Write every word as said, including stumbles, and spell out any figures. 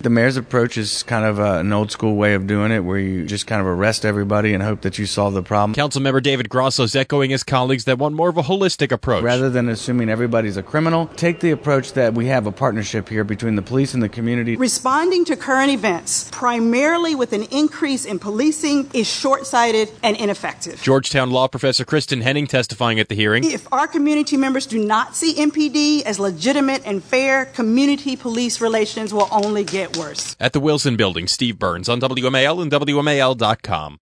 The mayor's approach is kind of uh, an old school way of doing it, where you just kind of arrest everybody and hope that you solve the problem. Councilmember David Grosso is echoing his colleagues that want more of a holistic approach. Rather than assuming everybody's a criminal, take the approach that we have a partnership here between the police and the community. Responding to current events, primarily with an increase in policing, is short-sighted and ineffective. Georgetown law professor Kristen Henning testifying at the hearing. If our community members do not see M P D as legitimate and fair, community-police relations will only get worse. At the Wilson Building, Steve Burns on W M A L and W M A L dot com.